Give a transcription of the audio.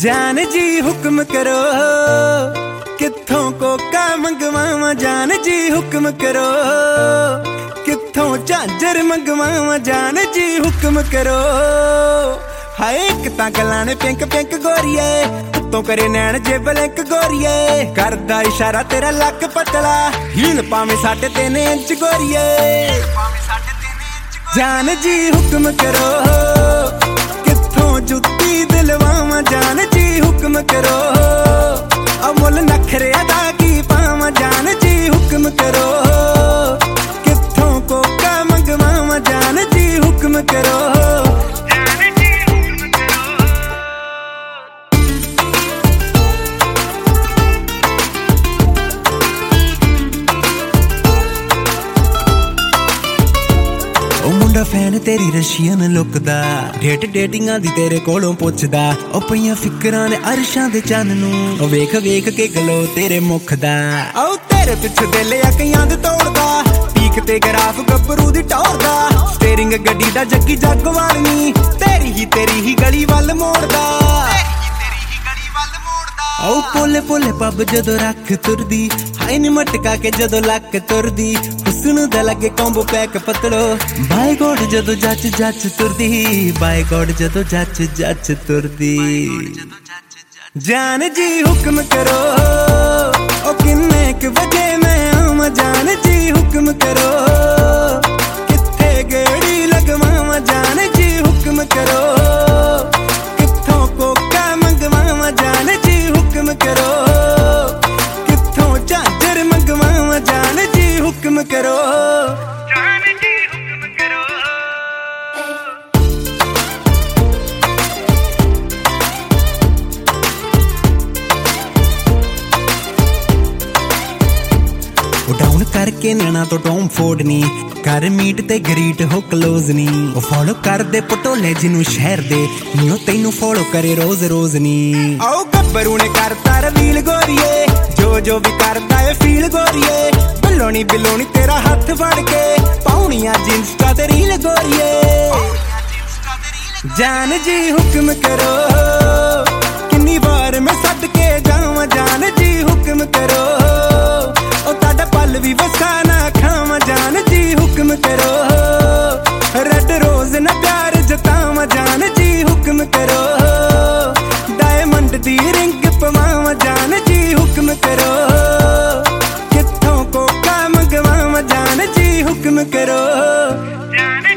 जान जी हुक्म करो कित्थों कोका मंगवावा। जान जी हुक्म करो कित्थों झांजर मंगवावा। जान जी हुक्म करो हाय एक तां गल्लां ने पिंक पिंक गोरीए उत्तों करे नैन जे ब्लैंक गोरीए करदा इशारा तेरा लक पतला हील भावें 3.5 इंच गोरीए। जान जी हुक्म करो कित्थों जुत्ती दिलवावा। जान जी हुक्म करो अमुल नखरे अदा की पावा। जान जी हुक्म करो कित्थों कोका मंगवावा। जान जी हुक्म करो। मुंडा फैन तेरी रशियन लुक दा डेटिंगां दी तेरे कोलों पुछदा ओ पईयां फिकरां ने अरशां दे चन्न नूं वेख वेख के गलो तेरे मुख दा ओ तेरे पिछे दिल अखियां दे तोड़दा पीक ते ग्राफ गब्बरू दी टोरदा स्टीयरिंग गड्डी दा जग्गी जगवाल नी तेरी ही गली वल मोड़दा। ओ पोले पोले पब जदों रख तुरदी हाय नी मटका के जदों लक तुरदी हुस्न दा लगे कॉम्बो पैक पतलो बाय गॉड जदों जच तुरदी बाय गॉड जदों जच तुरदी। जान जी हुक्म करो ओ किन्ने क बजे मैं आवां। जान जी हुक्म करो कित्थे गेड़ी लगवावां। जान जी हुक्म करो कित्थों कोका मंगवावां। जान जी हुक्म करो कित्थों झांजर मंगवावां। जान जी हुक्म करो। जान जी हुक्म करो। डाउन करके नैना तो टॉम फोर्ड नी कर मीट ते ग्रीट हो क्लोज नी ओ फॉलो कर दे पटोले जिनू शहर दे नी ओ तैनू फॉलो करे रोज रोज नी। आओ गब्बरू ने करता रवील गोरीए जो भी करदा है फील गोरीए बिलोनी तेरा हाथ फड़ के पाउनियां इंस्टा ते रील गोरीए। जान जी हुक्म करो किन्नी बार मैं सद के जावां। जान जी हुक्म करो ओ ताड़ा पल भी वसा ना खावां। जान जी हुक्म करो रेड रोज ना प्यार जतावां। जान जी हुक्म करो डायमंड दी रिंग पवावां। जान जी हुक्म करो कित्थों कोका मंगवावां। जान जी हुक्म करो।